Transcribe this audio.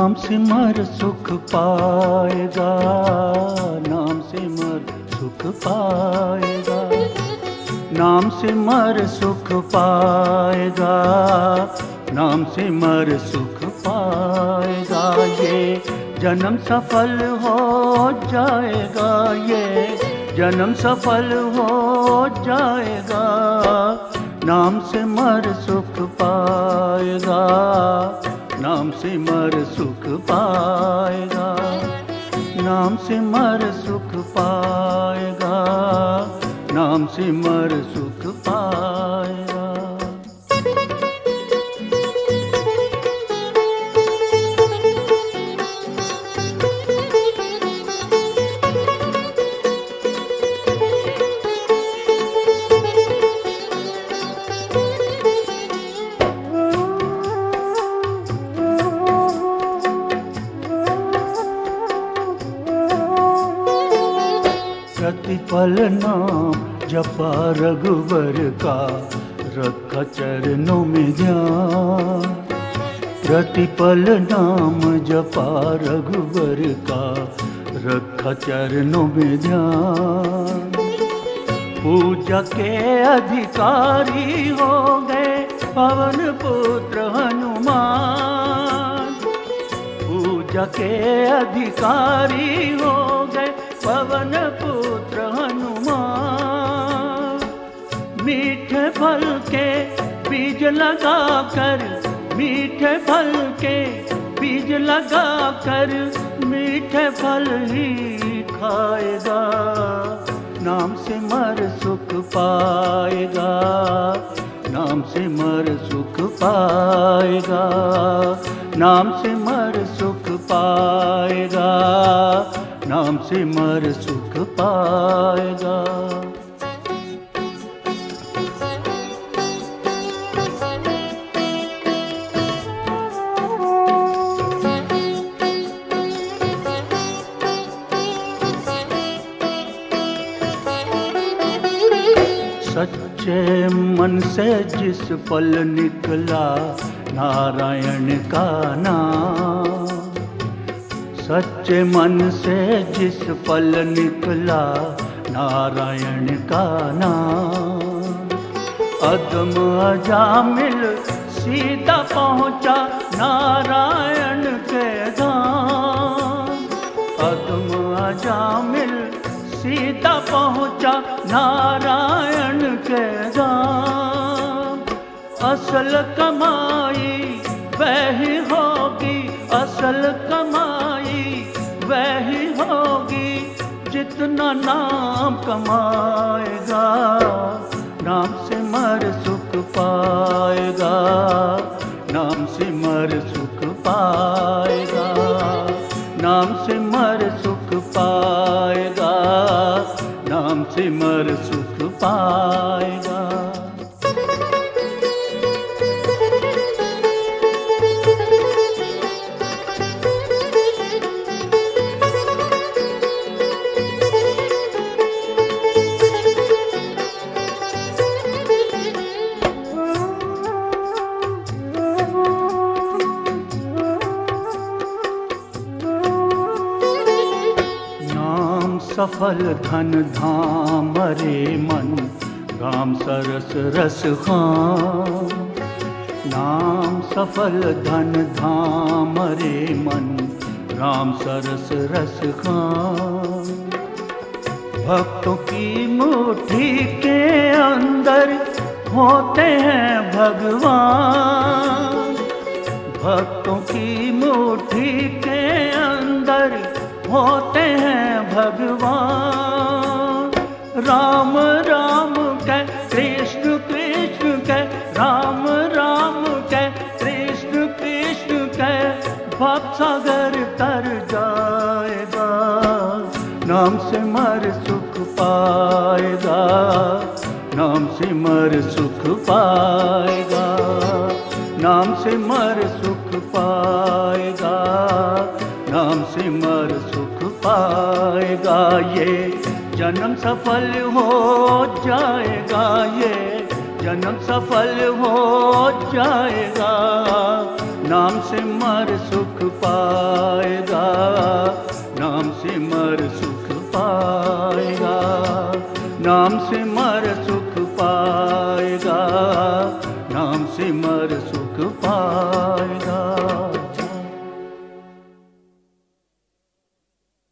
नाम सिमर सुख पाएगा, नाम सिमर सुख पाएगा, नाम सिमर सुख पाएगा, नाम सिमर सुख पाएगा। ये जन्म सफल हो जाएगा, ये जन्म सफल हो जाएगा, नाम सिमर सुख पाएगा, नाम सिमर सुख पाएगा, नाम सिमर सुख पाएगा, नाम सिमर सुख पाएगा। प्रतिपल नाम जपा रघुवर का, रखा चरणों में ध्यान। प्रतिपल नाम जपा रघुवर का, रखा चरणों में ध्यान। पूजा के अधिकारी हो गए पवन पुत्र हनुमान, पूजा के अधिकारी हो गए पवन पुत्र हनुमान। मीठे फल के बीज लगाकर, मीठे फल के बीज लगाकर, मीठे फल ही खाएगा, नाम सिमर सुख पाएगा, नाम सिमर सुख पाएगा, नाम सिमर सुख पाएगा, नाम सिमर सुख पाएगा। सच्चे मन से जिस पल निकला नारायण का नाम, सच्चे मन से जिस पल निकला नारायण का नाम। अदम अजामिल सीधा पहुँचा नारायण के धाम, अदम अजामिल सीधा पहुँचा नारायण के धाम। असल कमाई वही होगी, असल कमाई वही होगी, जितना नाम कमाएगा, नाम सिमर सुख पाएगा, नाम सिमर सुख पाएगा, नाम सिमर सुख पाएगा, नाम सिमर सुख पाएगा। सफल धन धाम रे मन, राम सरस रस खाम। नाम सफल धन धाम रे मन, राम सरस रस खाम। भक्तों की मुट्ठी के अंदर होते हैं भगवान, भक्तों की मुट्ठी के अंदर होते हैं भगवान। राम राम कह कृष्ण कृष्ण कह, राम राम कह कृष्ण कृष्ण कह, भव सागर तर जाएगा, नाम सिमर सुख पाएगा, नाम सिमर सुख पाएगा, नाम सिमर सुख पाएगा, नाम सिमर सुख पाएगा। ये जन्म सफल हो जाएगा, ये जन्म सफल हो जाएगा, नाम सिमर सुख पाएगा, नाम सिमर सुख पाएगा, नाम सिमर सुख पाएगा, नाम सिमर सुख पाएगा।